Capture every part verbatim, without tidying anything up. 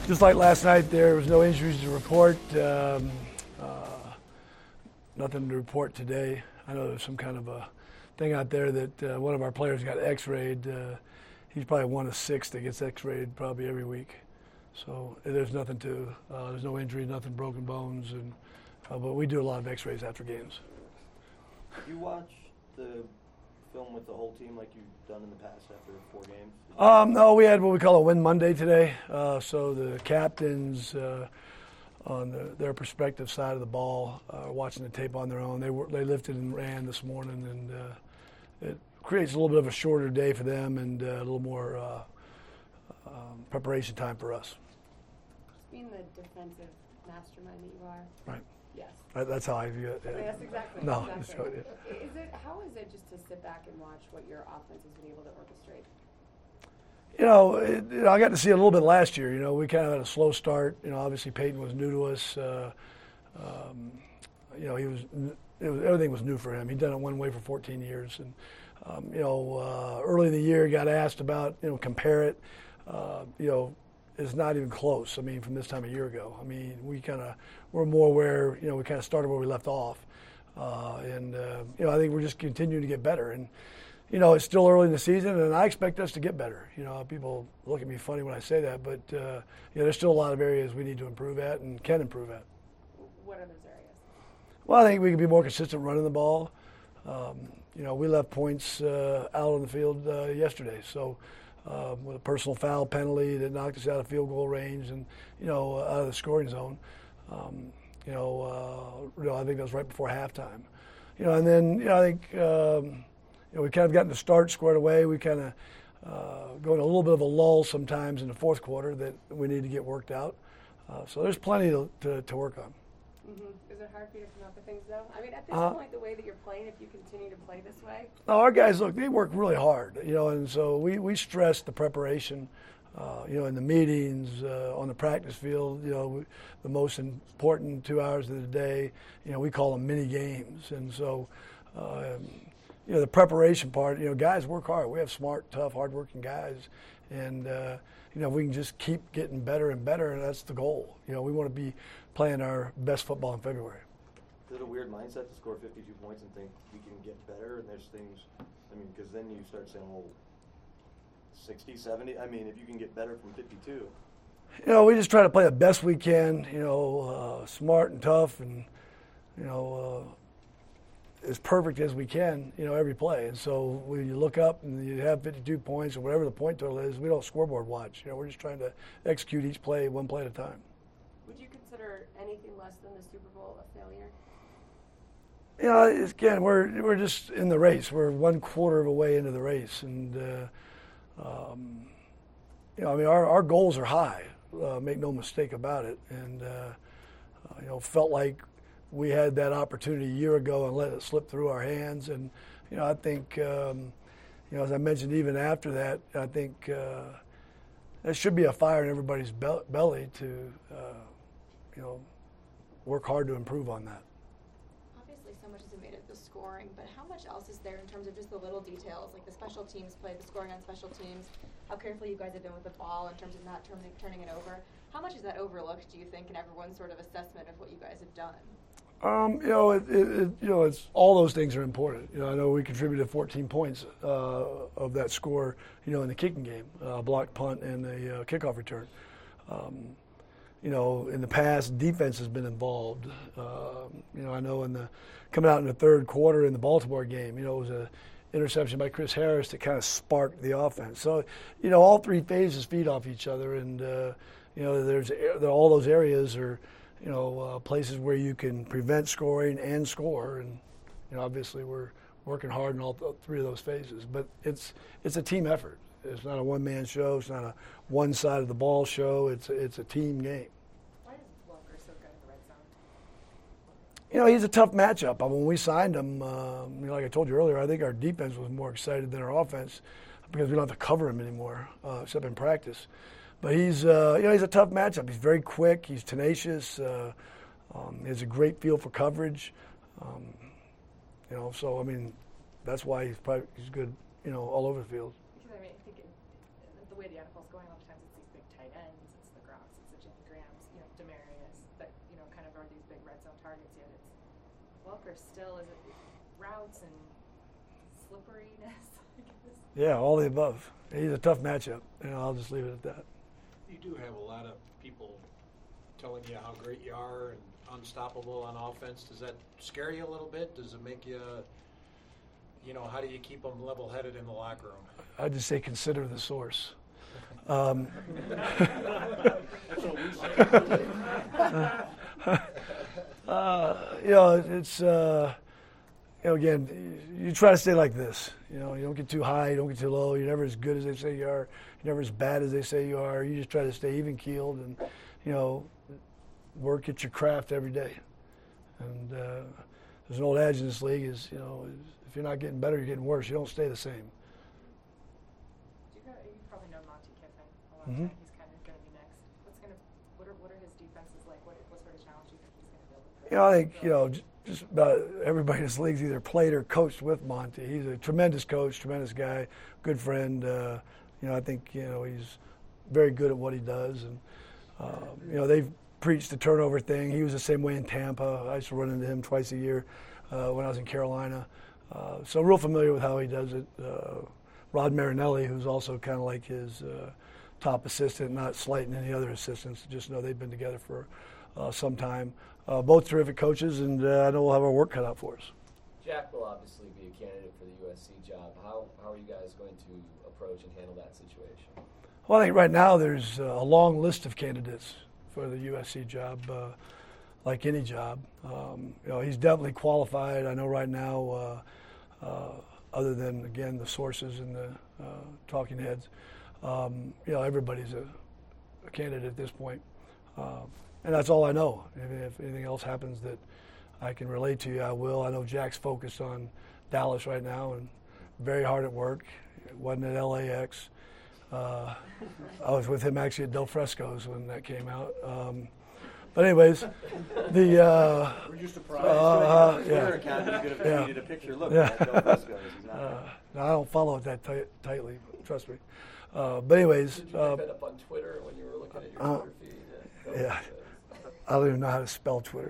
just like last night, there was no injuries to report. Um, uh, nothing to report today. I know there's some kind of a thing out there that uh, one of our players got x-rayed. Uh, he's probably one of six that gets x-rayed probably every week. So there's nothing to, uh, there's no injury, nothing broken bones, and uh, but we do a lot of x-rays after games. Did you watch the film with the whole team like you've done in the past after four games? Um, no, we had what we call a Win Monday today. Uh, so the captains uh, on the, their perspective side of the ball are watching the tape on their own. They were, they lifted and ran this morning, and uh, it creates a little bit of a shorter day for them and uh, a little more uh, um, preparation time for us. Being the defensive mastermind that you are. Right. Yes. That, that's how I view it. Yes, exactly. No. Exactly. It's, is it, how is it just to sit back and watch what your offense has been able to orchestrate? You know, it, you know, I got to see it a little bit last year. You know, we kind of had a slow start. You know, obviously Peyton was new to us. Uh, um, you know, he was, it was everything was new for him. He'd done it one way for fourteen years, and um, you know, uh, early in the year, he got asked about, you know, compare it. Uh, you know, it's not even close. I mean, from this time a year ago. I mean, we kind of we're more where, you know, we kind of started where we left off, uh, and uh, you know, I think we're just continuing to get better. And you know, it's still early in the season, and I expect us to get better. You know, people look at me funny when I say that, but uh, you know, there's still a lot of areas we need to improve at and can improve at. What are those areas? Well, I think we can be more consistent running the ball. Um, you know, we left points uh, out on the field uh, yesterday, so uh, with a personal foul penalty that knocked us out of field goal range and, you know, out of the scoring zone. Um, you know, uh, you know, I think that was right before halftime. You know, and then, you know, I think um, you know, we kind of gotten the start squared away. We kind of uh, go in a little bit of a lull sometimes in the fourth quarter that we need to get worked out. Uh, so there's plenty to, to, to work on. Mm-hmm. Is it hard for you to come up with things, though? I mean, at this Uh, point, the way that you're playing, if you continue to play this way? No, our guys, look, they work really hard, you know, and so we, we stress the preparation, uh, you know, in the meetings, uh, on the practice field, you know, we, the most important two hours of the day, you know, we call them mini games. And so, um, you know, the preparation part, you know, guys work hard. We have smart, tough, hardworking guys. And, uh, you know, we can just keep getting better and better, and that's the goal. You know, we want to be playing our best football in February. Is it a weird mindset to score fifty-two points and think we can get better? And there's things, I mean, because then you start saying, well, sixty, seventy? I mean, if you can get better from fifty-two. You know, we just try to play the best we can, you know, uh, smart and tough and, you know, uh, as perfect as we can, you know, every play. And so when you look up and you have fifty-two points or whatever the point total is, we don't scoreboard watch. You know, we're just trying to execute each play one play at a time. Would you consider anything less than the Super Bowl a failure? You know, it's, again, we're we're just in the race. We're one quarter of a way into the race, and uh, um, you know, I mean, our, our goals are high. Uh, make no mistake about it. And uh, uh, you know, felt like we had that opportunity a year ago and let it slip through our hands. And you know, I think um, you know, as I mentioned, even after that, I think uh, there should be a fire in everybody's be- belly to uh, you know, work hard to improve on that. So much is made of the scoring, but how much else is there in terms of just the little details, like the special teams play, the scoring on special teams, how careful you guys have been with the ball in terms of not turning, turning it over? How much is that overlooked, do you think, in everyone's sort of assessment of what you guys have done? Um, you know, it, it, it, you know, it's all those things are important. You know, I know we contributed fourteen points uh, of that score, you know, in the kicking game, uh, blocked punt and a uh, kickoff return. Um, You know, in the past, defense has been involved. Uh, you know, I know in the coming out in the third quarter in the Baltimore game, you know, it was a interception by Chris Harris that kind of sparked the offense. So, you know, all three phases feed off each other, and uh, you know, there's there, all those areas are, you know, uh, places where you can prevent scoring and score, and you know, obviously we're working hard in all th- three of those phases. But it's it's a team effort. It's not a one-man show. It's not a one side of the ball show. It's it's a team game. Why is Walker so good in the red zone? You know, he's a tough matchup. I mean, when we signed him, uh, you know, like I told you earlier, I think our defense was more excited than our offense because we don't have to cover him anymore, uh, except in practice. But he's, uh, you know, he's a tough matchup. He's very quick. He's tenacious. Uh, um, he has a great feel for coverage. Um, you know, so I mean, that's why he's probably he's good. You know, all over the field. Because I mean, I think it, the way the N F L is going, a lot of times it's these big tight ends, it's the Gronks, it's the or still? Is it routes and slipperiness? I guess. Yeah, all the above. He's a tough matchup, and I'll just leave it at that. You do have a lot of people telling you how great you are and unstoppable on offense. Does that scare you a little bit? Does it make you, you know, how do you keep them level-headed in the locker room? I'd just say consider the source. Um, uh, you know, it's, uh, you know, again, you try to stay like this. You know, you don't get too high, you don't get too low. You're never as good as they say you are. You're never as bad as they say you are. You just try to stay even-keeled and, you know, work at your craft every day. And uh, there's an old adage in this league is, you know, if you're not getting better, you're getting worse. You don't stay the same. Do you, know, you probably know Monty Kiffin a lot. Mm-hmm. He's kind of going to be next. What's going to what are what are his defenses like? What what sort of challenge do you think he's going to build? You know, I think, you know, just about everybody in this league's either played or coached with Monty. He's a tremendous coach, tremendous guy, good friend. Uh, you know, I think, you know, he's very good at what he does. And, uh, you know, they've preached the turnover thing. He was the same way in Tampa. I used to run into him twice a year uh, when I was in Carolina. Uh, so real familiar with how he does it. Uh, Rod Marinelli, who's also kind of like his uh, top assistant, not slighting any other assistants, just know they've been together for uh, some time. Uh, both terrific coaches, and uh, I know we'll have our work cut out for us. Jack will obviously be a candidate for the U S C job. How, how are you guys going to approach and handle that situation? Well, I think right now there's a long list of candidates for the U S C job, uh, like any job. Um, you know, he's definitely qualified. I know right now, uh, uh, other than, again, the sources and the uh, talking heads, um, you know, everybody's a, a candidate at this point. Uh, and that's all I know. If, if anything else happens that I can relate to you, I will. I know Jack's focused on Dallas right now and very hard at work. It wasn't at L A X. Uh, I was with him actually at Del Fresco's when that came out. Um, but anyways, the uh, Were you surprised? uh, Twitter yeah, account, you could have yeah. tweeted a picture. Look, Yeah. at Del Fresco's. He's not uh, no, I don't follow it that tight, tightly. Trust me. Uh, but anyways, Did you uh, pick that up on Twitter when you were looking at your uh, Twitter feed? That yeah. was, uh, I don't even know how to spell Twitter.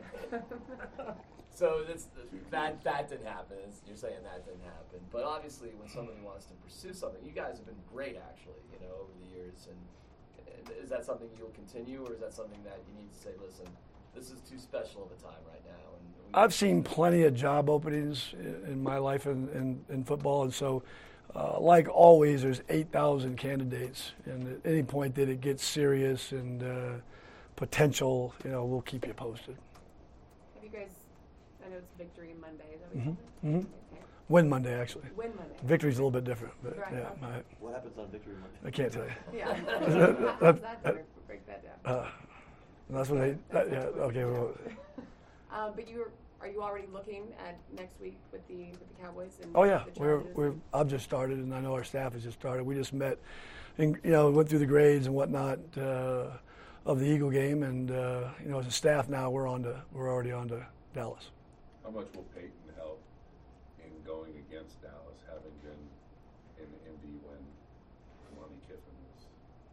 So that's, that that didn't happen. It's, you're saying that didn't happen, but obviously, when somebody wants to pursue something, you guys have been great, actually, you know, over the years. And, and is that something you'll continue, or is that something that you need to say, listen, this is too special of a time right now? And we I've seen plenty of job openings in, in my life in, in, in football, and so, uh, like always, there's eight thousand candidates, and at any point that it gets serious and uh, potential, you know, we'll keep you posted. Have you guys, I know it's Victory Monday, is that what Mm-hmm. you call it? Mm-hmm. Win Monday, actually. Win Monday. Victory's a little bit different, but Right, yeah, okay. my, What happens on Victory Monday? I can't tell you. Yeah. that- How's that- that dinner? Break that down. Uh, that's what they. That, yeah. Okay. Well, Um, but you are you already looking at next week with the with the Cowboys? And oh yeah, the we're challenges? we're. I've just started, and I know our staff has just started. We just met, and you know, went through the grades and whatnot uh, of the Eagle game, and uh, you know, as a staff now, we're on to we're already on to Dallas. How much will Peyton help in going against Dallas, having been in Indy when Monty Kiffin was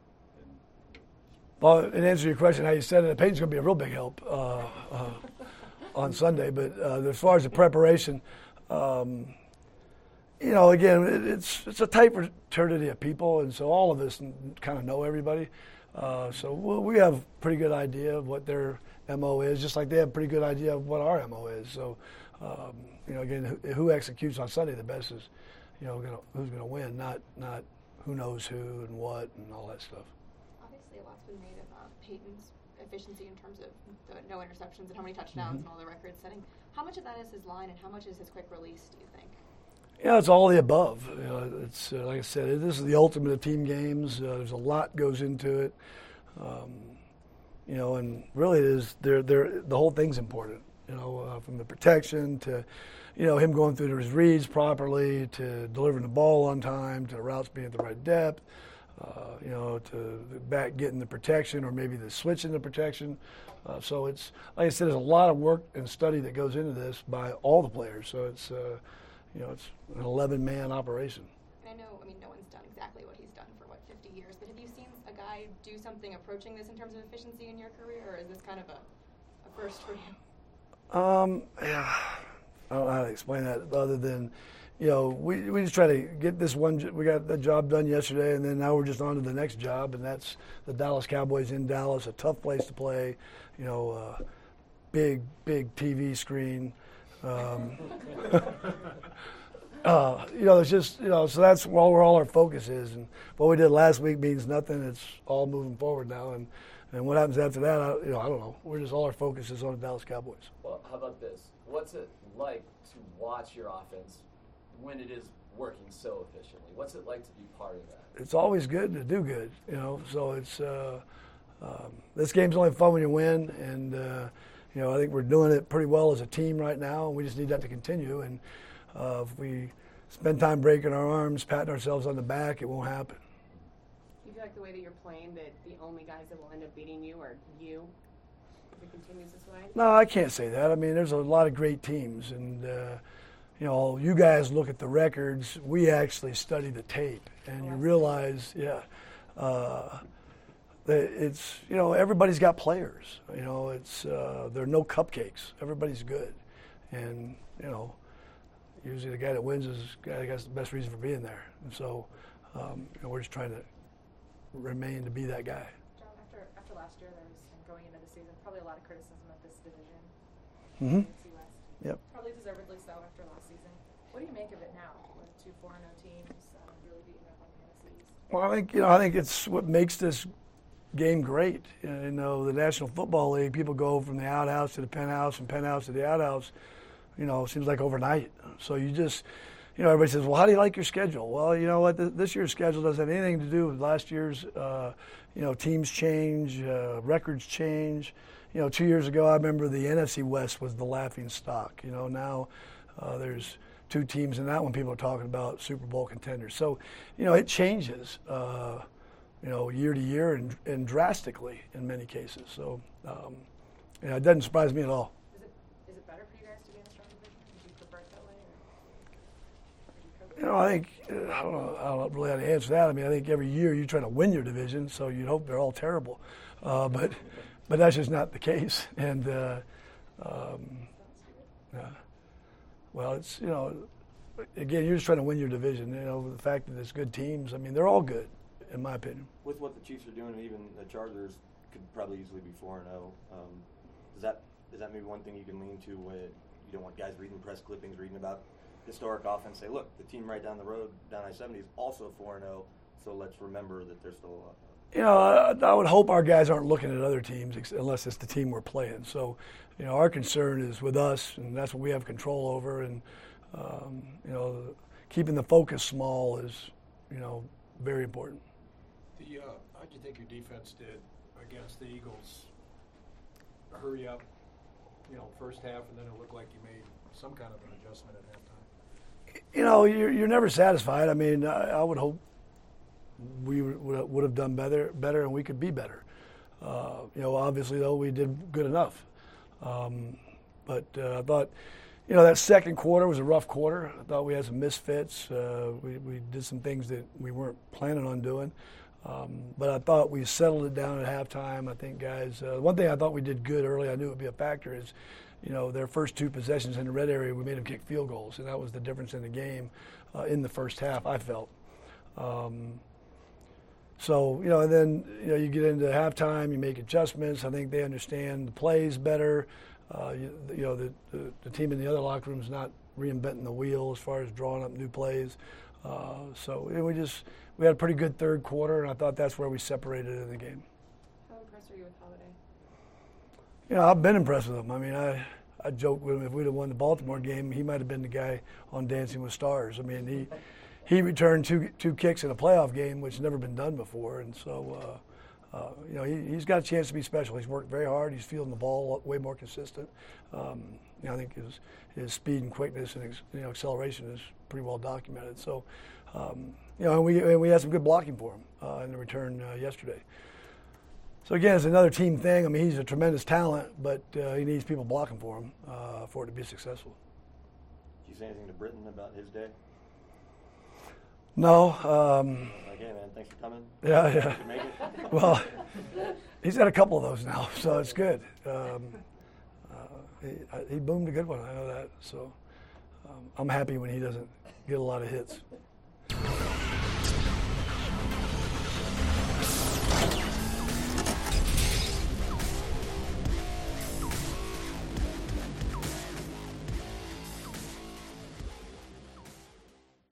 in? Well, in answer to your question, how you said it, Peyton's going to be a real big help uh, uh, on Sunday. But uh, as far as the preparation, um, you know, again, it, it's it's a tight fraternity of people, and so all of us kind of know everybody. Uh, so we'll, we have a pretty good idea of what their M O is, just like they have a pretty good idea of what our M O is. So, um, you know, again, who, who executes on Sunday the best is, you know, gonna, who's going to win, not not who knows who and what and all that stuff. Obviously, a lot's been made of uh, Peyton's efficiency in terms of the no interceptions and how many touchdowns Mm-hmm. and all the record setting. How much of that is his line, and how much is his quick release, do you think? Yeah, it's all the above. You know, it's uh, like I said, this is the ultimate of team games. Uh, there's a lot goes into it, um, you know, and really it is. They're, they're, the whole thing's important. You know, uh, from the protection to, you know, him going through his reads properly, to delivering the ball on time, to routes being at the right depth. Uh, you know, to the back getting the protection, or maybe the switch in the protection. Uh, so it's like I said, there's a lot of work and study that goes into this by all the players. So it's. Uh, You know, it's an eleven-man operation. And I know, I mean, no one's done exactly what he's done for, what, fifty years, but have you seen a guy do something approaching this in terms of efficiency in your career, or is this kind of a, a first for you? Um, yeah, I don't know how to explain that other than, you know, we we just try to get this one. We got the job done yesterday, and then now we're just on to the next job, and that's the Dallas Cowboys in Dallas, a tough place to play. You know, uh, big big T V screen. Um, uh, you know, it's just you know, so that's all where all our focus is. And what we did last week means nothing. It's all moving forward now, and and what happens after that, I, you know, I don't know. We're just all our focus is on the Dallas Cowboys. Well, how about this? What's it like to watch your offense when it is working so efficiently? What's it like to be part of that? It's always good to do good, you know. So it's uh, um, this game's only fun when you win, and uh, you know I think we're doing it pretty well as a team right now, and we just need that to continue. And uh, if we spend time breaking our arms, patting ourselves on the back, it won't happen. Do you feel like the way that you're playing that the only guys that will end up beating you are you? If it continues this way? No, I can't say that. I mean, there's a lot of great teams, and uh, you know, you guys look at the records. We actually study the tape, and you realize, yeah, uh, that it's you know everybody's got players. You know, it's uh, there are no cupcakes. Everybody's good, and you know, usually the guy that wins is the guy that has the best reason for being there. And so, um, you know, we're just trying to remain to be that guy. John, after after last year, there was and going into the season probably a lot of criticism of this division. Mm-hmm. A F C West. Yep. Probably deservedly so after last season. What do you make of it now with two four and oh teams um, really beating up on the N F C East? Well, I think you know. I think it's what makes this game great. You know, the National Football League. People go from the outhouse to the penthouse, and penthouse to the outhouse. You know, it seems like overnight. So you just, you know, everybody says, "Well, how do you like your schedule?" Well, you know what? This year's schedule doesn't have anything to do with last year's. Uh, you know, teams change, uh, records change. You know, two years ago, I remember the N F C West was the laughing stock. You know, now uh, there's two teams in that one. People are talking about Super Bowl contenders. So, you know, it changes, uh, you know, year to year and, and drastically in many cases. So, um, you know, it doesn't surprise me at all. Is it is it better for you guys to be in a strong division? Would you prefer it that way, or would you cope? You know, I think, uh, I don't know, I don't really know how to answer that. I mean, I think every year you try to win your division, so you'd hope they're all terrible. Uh, but but that's just not the case. And, uh, um, uh, well, it's, you know, again, you're just trying to win your division. You know, the fact that there's good teams, I mean, they're all good, in my opinion. With what the Chiefs are doing, even the Chargers could probably easily be four and oh. Um, is that is that maybe one thing you can lean to when you don't want guys reading press clippings, reading about historic offense? Say, look, the team right down the road, down I seventy, is also four and oh. So let's remember that they're still. Uh, You know, I, I would hope our guys aren't looking at other teams ex- unless it's the team we're playing. So, you know, our concern is with us, and that's what we have control over. And um, you know, keeping the focus small is, you know, very important. The uh, how do you think your defense did against the Eagles? Hurry up, you know, first half, and then it looked like you made some kind of an adjustment at halftime. You know, you're, you're never satisfied. I mean, I, I would hope we would, would have done better, better, and we could be better. Uh, you know, obviously, though, we did good enough. Um, but uh, I thought, you know, that second quarter was a rough quarter. I thought we had some misfits. Uh, we, we did some things that we weren't planning on doing. Um, but I thought we settled it down at halftime. I think, guys, uh, one thing I thought we did good early, I knew it would be a factor, is, you know, their first two possessions in the red area, we made them kick field goals, and that was the difference in the game uh, in the first half, I felt. Um, So, you know, and then, you know, you get into halftime, you make adjustments. I think they understand the plays better. Uh, you, you know, the, the, the team in the other locker room is not reinventing the wheel as far as drawing up new plays. Uh, so you know, we just, we had a pretty good third quarter, and I thought that's where we separated in the game. How impressed are you with Holiday? You know, I've been impressed with him. I mean, I, I joked with him, if we'd have won the Baltimore game, he might have been the guy on Dancing with Stars. I mean, he he returned two two kicks in a playoff game, which has never been done before. And so, uh, uh, you know, he, he's got a chance to be special. He's worked very hard. He's fielding the ball way more consistent. Um, you know, I think his his speed and quickness and ex, you know acceleration is pretty well documented. So, um, you know, and we and we had some good blocking for him uh, in the return uh, yesterday. So again, it's another team thing. I mean, he's a tremendous talent, but uh, he needs people blocking for him uh, for it to be successful. Did you say anything to Britton about his day? No. Um, Like, hey, man, thanks for coming. Yeah, Did yeah. you make it? Well, he's had a couple of those now, so it's good. Um, uh, he, he boomed a good one, I know that. So, um, I'm happy when he doesn't get a lot of hits.